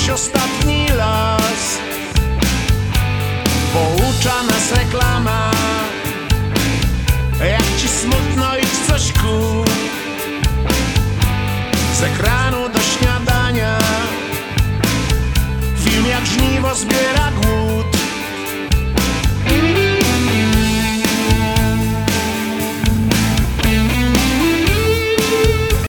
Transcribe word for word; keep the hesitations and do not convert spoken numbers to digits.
dziś ostatni las. Poucza nas reklama, jak ci smutno, idź coś kup. Z ekranu do śniadania film jak żniwo zbiera